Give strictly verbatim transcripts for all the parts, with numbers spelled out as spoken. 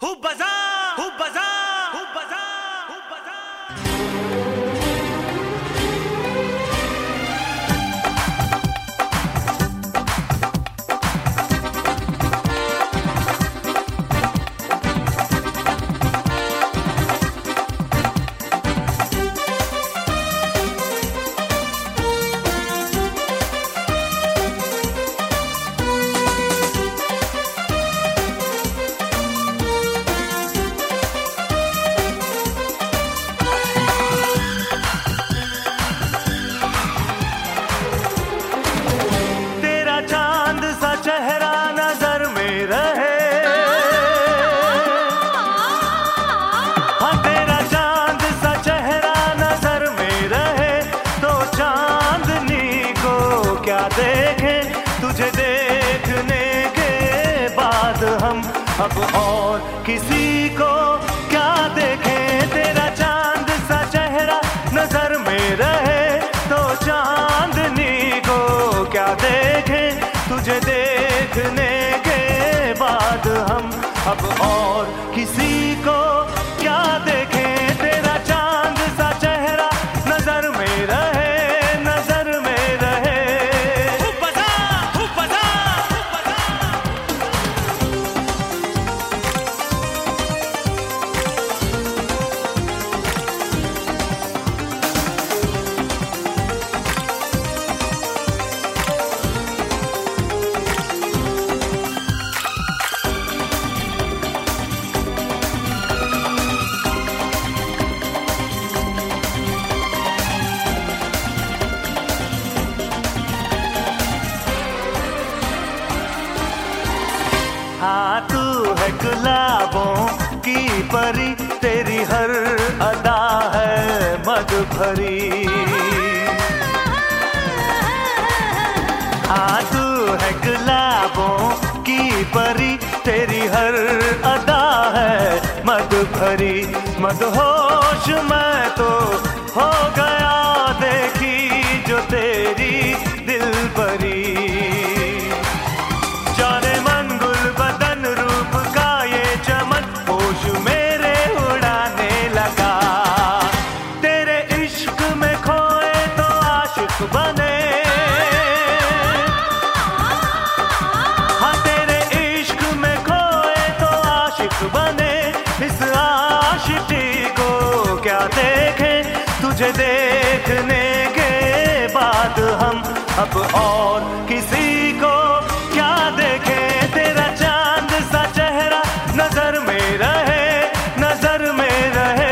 Who बजा who बजा who बजा हु बजा। तुझे देखने के बाद हम अब और किसी को क्या देखें। तेरा चांद सा चेहरा नजर में रहे तो चांदनी को क्या देखें। तुझे देखने के बाद हम अब और किसी को क्या देखें। तेरा चांद सा चेहरा नजर में रहे नजर में रहे। हाँ तू है गुलाबों की परी, तेरी हर अदा है मद भरी। हाँ तू है गुलाबों की परी, तेरी हर अदा है मद भरी। मदहोश मैं तो हो गया देखी जो तेरी दिलबरी। जाने मन गुल बदन रूप का ये चमन होश मेरे उड़ाने लगा। तेरे इश्क में खोए तो आशिक बने। हाँ तेरे इश्क में खोए तो आशिक बने। इस आशिकी को क्या देखें। तुझे देखने के बाद हम अब और किसी को क्या देखें। तेरा चांद सा चेहरा नजर में रहे नजर में रहे।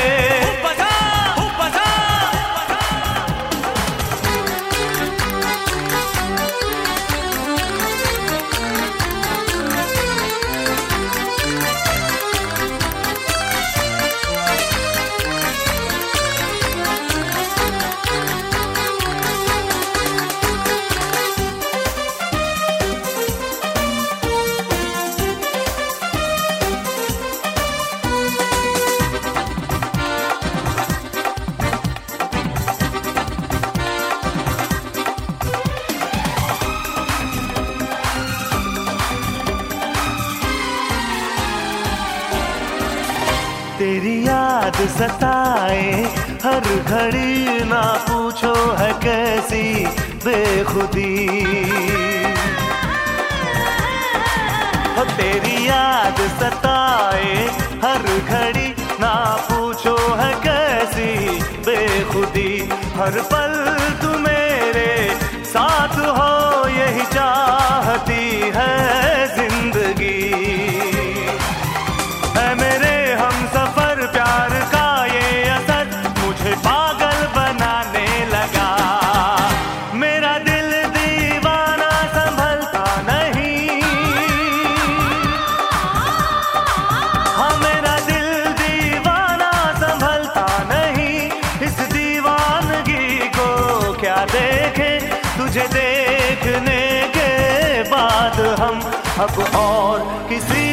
तेरी याद सताए हर घड़ी, ना पूछो है कैसी बेखुदी। हो तेरी याद सताए हर घड़ी, ना पूछो है कैसी बेखुदी। हर पल तू मेरे साथ हो यही चाहती है जिंदगी। है मेरे हम सफर प्यार का ये असर मुझे पागल बनाने लगा। मेरा दिल दीवाना संभलता नहीं। हाँ मेरा दिल दीवाना संभलता नहीं। इस दीवानगी को क्या देखें। तुझे देखने के बाद हम अब और किसी